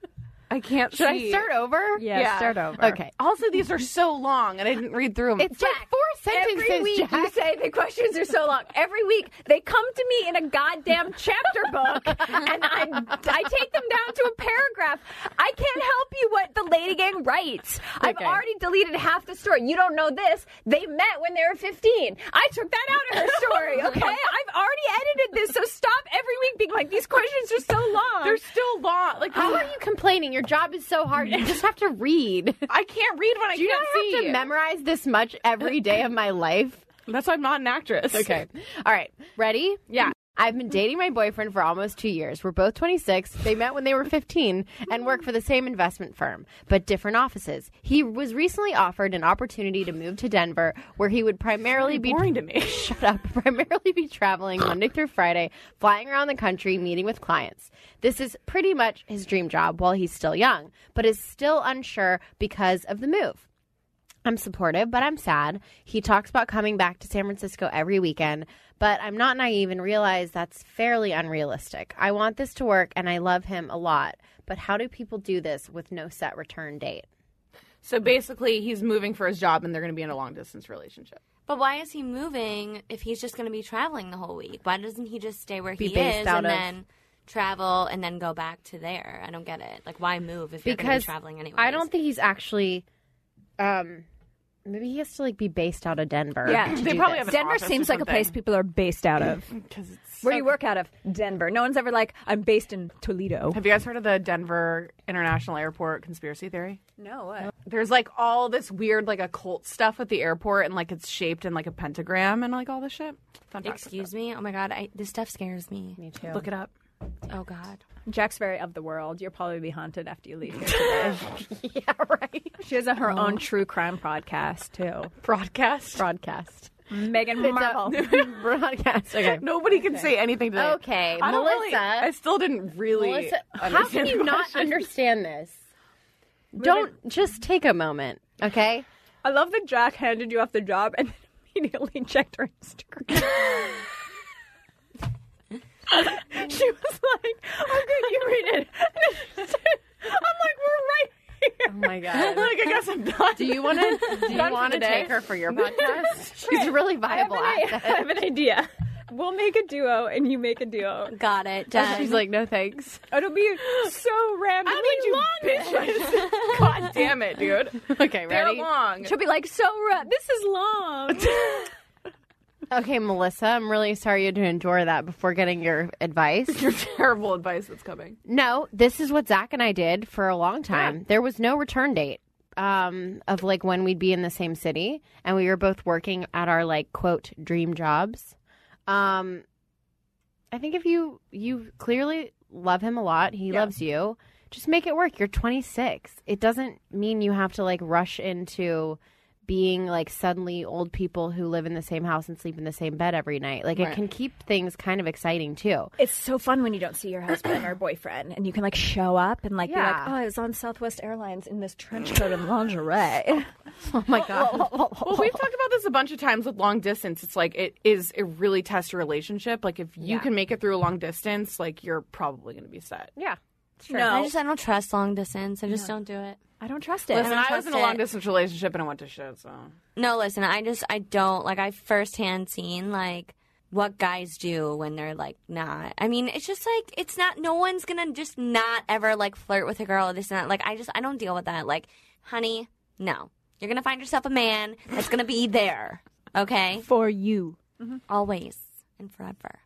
I can't Should see. I start over? Yeah, Yeah. start over. Okay. Also, these are so long, and I didn't read through them. It's like four sentences, Every week Jack. you say the questions are so long. Every week they come to me in a goddamn chapter book, and I I take them down to a paragraph. I can't help you what the Lady Gang writes. I've Okay. already deleted half the story. You don't know this. They met when they were fifteen. I took that out of her story. Okay, I've already edited this. So stop every week being like these questions are so long. They're still long. Like, How are you complaining? Your job is so hard. You just have to read. I can't read when I Do you know can't I have see. to memorize this much every day of my life? That's why I'm not an actress. Okay. All right. Ready? Yeah. I've been dating my boyfriend for almost two years. We're both twenty-six. They met when they were fifteen and work for the same investment firm, but different offices. He was recently offered an opportunity to move to Denver, where he would primarily be boring to me. Shut up. Primarily be traveling Monday through Friday, flying around the country, meeting with clients. This is pretty much his dream job while he's still young, but is still unsure because of the move. I'm supportive, but I'm sad. He talks about coming back to San Francisco every weekend, but I'm not naive and realize that's fairly unrealistic. I want this to work, and I love him a lot, but how do people do this with no set return date? So basically, he's moving for his job, and they're going to be in a long distance relationship. But why is he moving if he's just going to be traveling the whole week? Why doesn't he just stay where Be he based is out and of- then travel and then go back to there? I don't get it. Like, why move if you're going to be Because traveling anyway? I don't think he's actually um, Maybe he has to like be based out of Denver. Yeah, to They do probably this. have an Denver office seems or like a place something. people are based out of. Because it's Where do you work out of? Denver. No one's ever like, I'm based in Toledo. Have you guys heard of the Denver International Airport conspiracy theory? No, what? There's like all this weird like occult stuff with the airport, and like it's shaped in like a pentagram and like all this shit. Fun fact. Excuse me? Oh my god, I, this stuff scares me. Me too. Look it up. Oh god. Jack's very of the world. You'll probably be haunted after you leave here today. Yeah, right. She has a, her own true crime podcast, too. Broadcast. Broadcast. Meghan Markle. Broadcast. Okay. Nobody can say anything today. Okay, I don't Melissa. really- I still didn't really. Melissa, how understand can you the not question. understand this? Don't just take a moment, okay? I love that Jack handed you off the job and immediately checked her Instagram. She was like, "Oh, good, you read it." I'm like, "We're right here." Oh my god. Like, I guess I'm done. Do you want to? Do you Done for want to the day. take her for your podcast? She's a really I have, viable an, I asset. have an idea. We'll make a duo, and you make a duo. Got it. Done. She's like, no thanks. It'll be so random. How did you bitches? God damn it, dude. Okay, They're ready? long. She'll be like, "So ra- this is long." Okay, Melissa, I'm really sorry you had to endure that before getting your advice. Your terrible advice that's coming. No, this is what Zach and I did for a long time. There was no return date um, of like when we'd be in the same city, and we were both working at our like quote dream jobs. Um, I think if you you clearly love him a lot, he Yeah. loves you. Just make it work. You're twenty-six. It doesn't mean you have to like rush into being like suddenly old people who live in the same house and sleep in the same bed every night. Like Right. it can keep things kind of exciting too. It's so fun when you don't see your husband or boyfriend, and you can like show up and like be Yeah. like, "Oh, I was on Southwest Airlines in this trench coat and lingerie." Oh my god. Well, we've talked about this a bunch of times with long distance. It's like it is it really tests your relationship. Like if you Yeah. can make it through a long distance, like you're probably going to be set. Yeah. No, I just I don't trust long distance. I just don't do it. I don't trust it. Listen, don't I was in a trust it. long distance relationship and I went to shit. So No, listen, I just I don't like I've firsthand seen like what guys do when they're like not. I mean, it's just like it's not no one's gonna just not ever like flirt with a girl or this and that. Like I just I don't deal with that. Like, honey, no. You're gonna find yourself a man that's gonna be there. Okay? for you. Always and forever.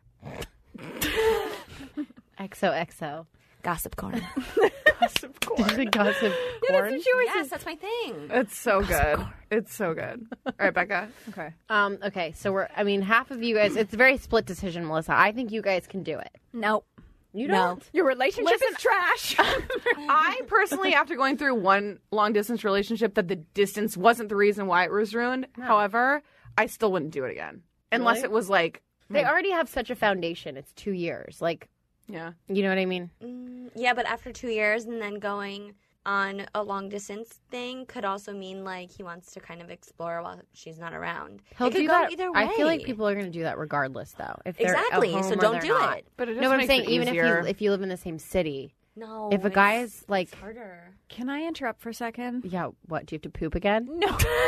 X O X O. Gossip corn. gossip Did you say gossip corn? Yes, that's my thing. It's so good. It's so good. All right, Becca. Okay. Um, okay, so we're, I mean, half of you guys, it's a very split decision, Melissa. I think you guys can do it. Nope. You No. don't? Your relationship Listen, is trash. I personally, after going through one long distance relationship, that the distance wasn't the reason why it was ruined. However, I still wouldn't do it again unless Really? it was like, They already have such a foundation. It's two years. Like, yeah. you know what I mean? Yeah, but after two years and then going on a long distance thing could also mean like he wants to kind of explore while she's not around. He'll it could do go that. either way. I feel like people are going to do that regardless, though. If they're at Exactly, home so or don't they're do not. it. But it just No, but I'm makes saying it even if easier. you if you live in the same city, No. if a it's- guy is like, it's harder. Can I interrupt for a second? yeah, what? Do you have to poop again? No.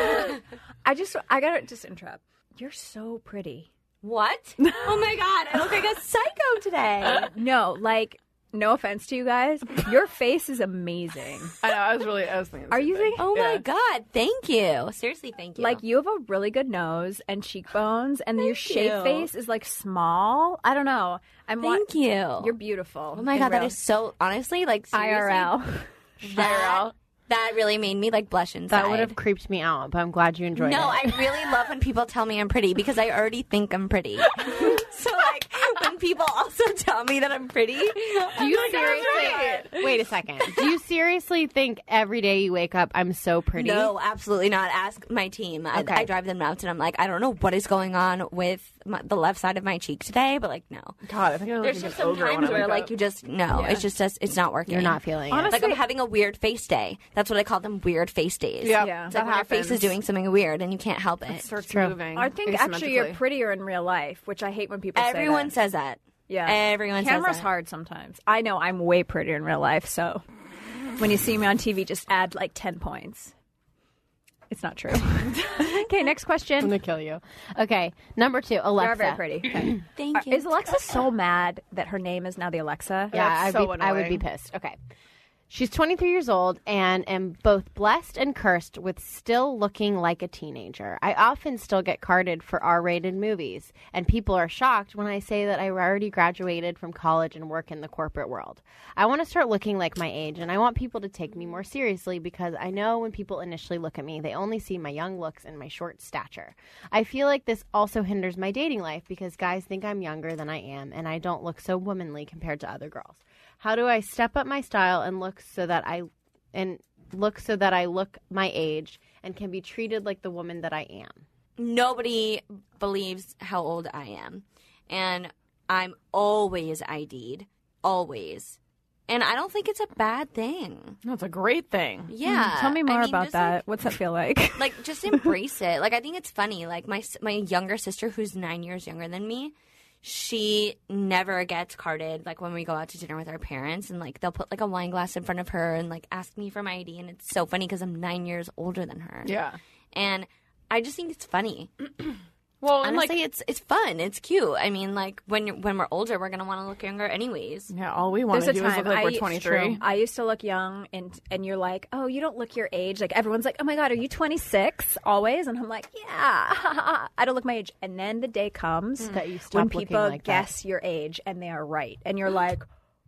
I just I gotta just interrupt. You're so pretty. What? Oh my god, I look like a psycho today. No, like no offense to you guys, your face is amazing. I know. I was really. I was thinking. the Are same you thing. thinking? Oh my Yeah. god, thank you. Seriously, thank you. Like you have a really good nose and cheekbones, and your shape you. face is like small. I don't know. I'm wa- thank you. You're beautiful. Oh my in god, that real- is so honestly like I seriously, R L. That, that really made me like blush inside. That would have creeped me out, but I'm glad you enjoyed No, it. I really love when people tell me I'm pretty because I already think I'm pretty. So like when people also tell me that I'm pretty, Do you seriously? Wait a second. Do you seriously think every day you wake up, I'm so pretty? no, absolutely not. Ask my team. I, Okay. I drive them nuts, and I'm like, I don't know what is going on with my, the left side of my cheek today, but like, no. God, I think I look There's like just an some ogre when times I where wake like up. you just no, it's just just it's not working. You're not feeling it. Like I'm having a weird face day. That's what I call them, weird face days. Yeah, Yeah. It's like that when your face is happens. doing something weird and you can't help it. It starts True. moving. I think actually you're asymmetrically. prettier in real life, which I hate when people Everyone say that. says that. Yeah. Everyone says Camera's that. hard sometimes. I know I'm way prettier in real life, so when you see me on T V, just add like ten points. It's not true. Okay, next I'm question. gonna kill you. Okay, number two, You Alexa. are very pretty. Okay. Thank Are- you. Is Alexa so mad that her name is now the Alexa? Yeah, That's I'd so be, I would be annoying. pissed. Okay. She's twenty-three years old and am both blessed and cursed with still looking like a teenager. I often still get carded for R-rated movies, and people are shocked when I say that I already graduated from college and work in the corporate world. I want to start looking like my age, and I want people to take me more seriously because I know when people initially look at me, they only see my young looks and my short stature. I feel like this also hinders my dating life because guys think I'm younger than I am, and I don't look so womanly compared to other girls. How do I step up my style and look so that I and look so that I look my age and can be treated like the woman that I am? Nobody believes how old I am. And I'm always I D'd. Always. And I don't think it's a bad thing. No, it's a great thing. Yeah. Tell me more I mean, about just, that. Like, What's that feel like? like, just embrace it. Like, I think it's funny. Like, my my younger sister, who's nine years younger than me, she never gets carded, like, when we go out to dinner with our parents. And, like, they'll put, like, a wine glass in front of her and, like, ask me for my I D. And it's so funny because I'm nine years older than her. Yeah. And I just think it's funny. Well, and honestly, like, it's it's fun. It's cute. I mean, like, when you're, when we're older, we're gonna want to look younger, anyways. yeah, all we want to There's do a is time look like I, we're twenty-three. I used to look young, and and you're like, oh, you don't look your age. Like everyone's like, oh my god, are you twenty-six always? And I'm like, yeah, I don't look my age. And then the day comes That you stop when looking people like that. guess your age, and they are right, and you're like,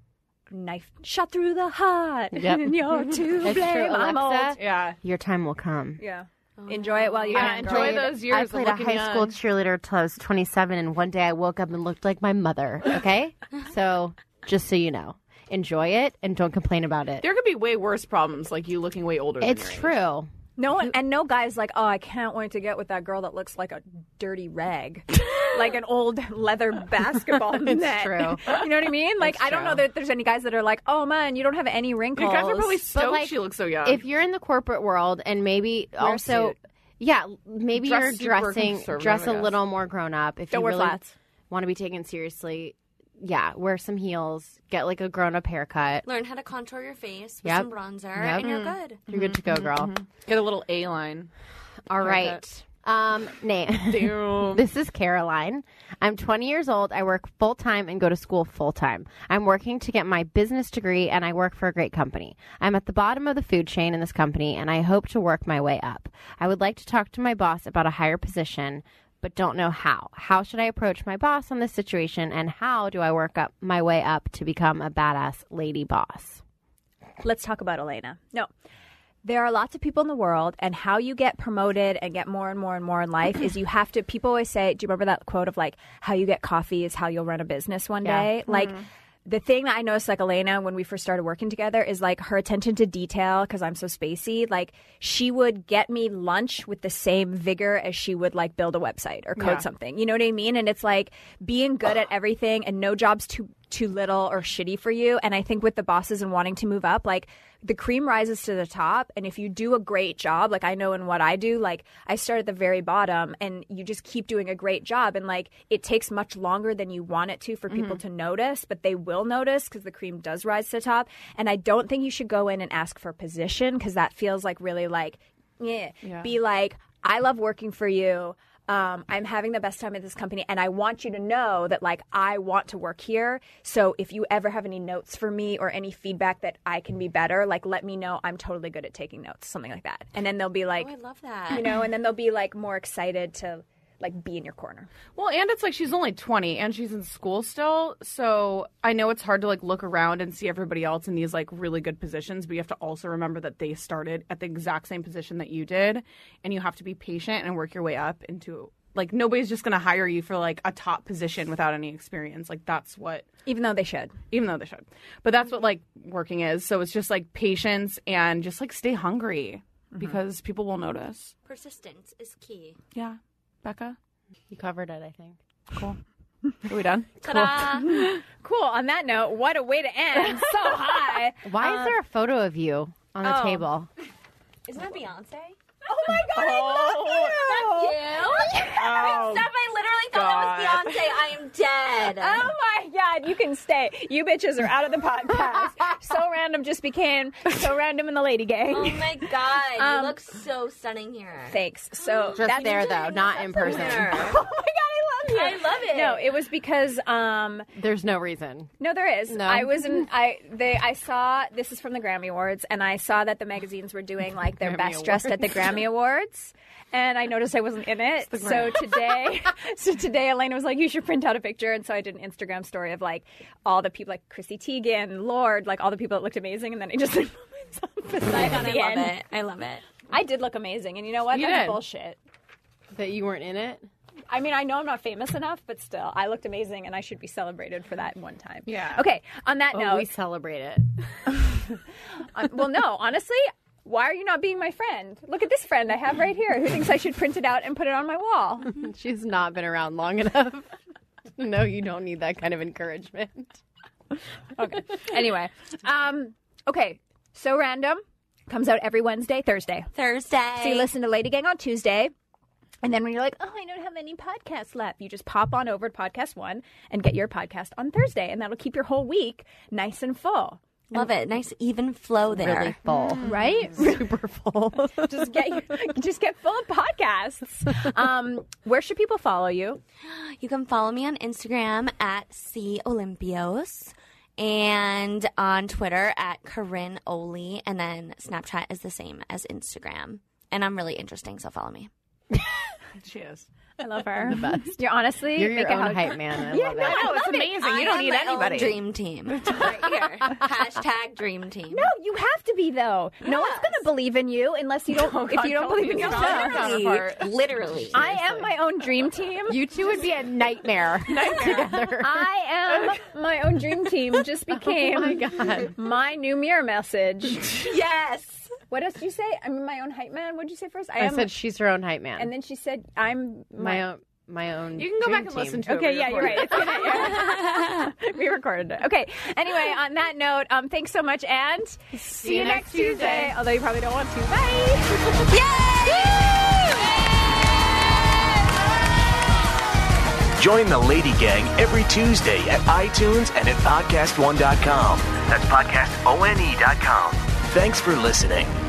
knife shot through the heart, Yep. and you're to It's blame. true, I'm old. Alexa. Yeah. Your time will come. Yeah, enjoy it while you Yeah, can. enjoy girl. those years I of played a looking high school young. cheerleader till I was twenty-seven, and one day I woke up and looked like my mother. Okay, so just so you know, enjoy it and don't complain about it. There could be way worse problems, like you looking way older. It's than your age. true. No one, and no guy's like, oh, I can't wait to get with that girl that looks like a dirty rag, like an old leather basketball net. true. You know what I mean? Like, It's I don't know true. that there's any guys that are like, oh man, you don't have any wrinkles. You guys are probably stoked like, she looks so young. If you're in the corporate world and maybe Wear a also, suit. yeah, maybe Dress you're super dressing, conservative, dress I a guess. little more grown up. If Don't you wear really flats. want to be taken seriously, yeah, wear some heels, get like a grown up haircut. Learn how to contour your face with Yep. some bronzer, Yep. and you're good. You're good to go, girl. Get a little A line. All right. Um, name. Damn. This is Caroline. I'm twenty years old. I work full time and go to school full time. I'm working to get my business degree and I work for a great company. I'm at the bottom of the food chain in this company and I hope to work my way up. I would like to talk to my boss about a higher position, but don't know how. How should I approach my boss on this situation and how do I work up my way up to become a badass lady boss? Let's talk about Elena. No. There are lots of people in the world, and how you get promoted and get more and more and more in life is you have to, people always say, do you remember that quote of like, how you get coffee is how you'll run a business one Yeah. day? Like, the thing that I noticed, like Elena, when we first started working together, is like her attention to detail, because I'm so spacey. Like, she would get me lunch with the same vigor as she would like build a website or code Yeah. something. You know what I mean? And it's like being good at everything, and no job's too too little or shitty for you. And I think with the bosses and wanting to move up, like the cream rises to the top. And if you do a great job, like I know in what I do, like I start at the very bottom and you just keep doing a great job. And like it takes much longer than you want it to for people to notice, but they will notice because the cream does rise to the top. And I don't think you should go in and ask for a position, because that feels like really like, yeah. Yeah. Be like, I love working for you. Um, I'm having the best time at this company, and I want you to know that, like, I want to work here. So if you ever have any notes for me or any feedback that I can be better, like, let me know. I'm totally good at taking notes, something like that. And then they'll be like, Oh, I love that. you know, and then they'll be like more excited to like be in your corner. Well, and it's like she's only twenty and she's in school still. So I know it's hard to like look around and see everybody else in these like really good positions, but you have to also remember that they started at the exact same position that you did, and you have to be patient and work your way up into like nobody's just going to hire you for like a top position without any experience. Like that's what Even though they should. even though they should. But that's what like working is. So it's just like patience and just like stay hungry because people will notice. Persistence is key. Yeah. Becca? You covered it, I think. Cool. Are we done? Ta-da! Cool. On that note, what a way to end. So high. Why is there a photo of you on the oh. table? Isn't that Beyonce? Oh my God, I love you. You? Oh, Steph, I literally thought God. that was Beyonce. I am dead. Oh my God, you can stay. You bitches are out of the podcast. So random just became so random in the lady gang. Oh my God, Um, you look so stunning here. Thanks. So Just that's there, though, not in person. Here. Oh my God, I love you. I love it. No, it was because um, There's no reason. no, there is. No? I was in. I they. I saw this is from the Grammy Awards, and I saw that the magazines were doing like their Grammy best dressed at the Grammy Awards, and I noticed I wasn't in it. So today, so today, Elena was like, "You should print out a picture," and so I did an Instagram story of like all the people, like Chrissy Teigen, Lorde, like all the people that looked amazing, and then I just like, put myself beside on I the love end. it. I love it. I did look amazing, and you know what? You That's did. bullshit. That you weren't in it? I mean, I know I'm not famous enough, but still, I looked amazing, and I should be celebrated for that one time. Yeah. Okay. On that Oh, note, we celebrate it. uh, well, no, honestly, why are you not being my friend? Look at this friend I have right here who thinks I should print it out and put it on my wall. She's not been around long enough. No, you don't need that kind of encouragement. Okay. Anyway, um, okay. So Random comes out every Wednesday, Thursday. Thursday. So you listen to Lady Gang on Tuesday. And then when you're like, oh, I don't have any podcasts left, you just pop on over to Podcast One and get your podcast on Thursday. And that'll keep your whole week nice and full. Love it. Nice even flow there. Really full. Right? Super full. just get just get full of podcasts. Um, where should people follow you? You can follow me on Instagram at C Olympios and on Twitter at Corinne Oli, and then Snapchat is the same as Instagram. And I'm really interesting, so follow me. She is. I love her. The best. You're honestly You're your make a own hug. hype man. I Yeah, love no, it. I No, it's love it. amazing. I You don't am need my own anybody. dream team. Right here. Hashtag dream team. No, you have to be though. No one's gonna believe in you unless you don't. Oh, if God, you don't Kelsey, believe in it's yourself. not your counterpart. Literally. I am my own dream team. You two would be a nightmare, together. I am my own dream team. Just became Oh my God. my new mirror message. Yes. What else did you say? I'm my own hype man. What did you say first? I, I am. said she's her own hype man. and then she said, "I'm my own, my own. You can go dream back and team. listen to it. Okay, We yeah, you're right. recorded It's gonna, yeah. We recorded it. Okay. Anyway, on that note, um, thanks so much, and see, you next Tuesday. Tuesday. Although you probably don't want to. Bye. Join the Lady Gang every Tuesday at iTunes and at podcast one dot com. That's podcast one dot com. Thanks for listening.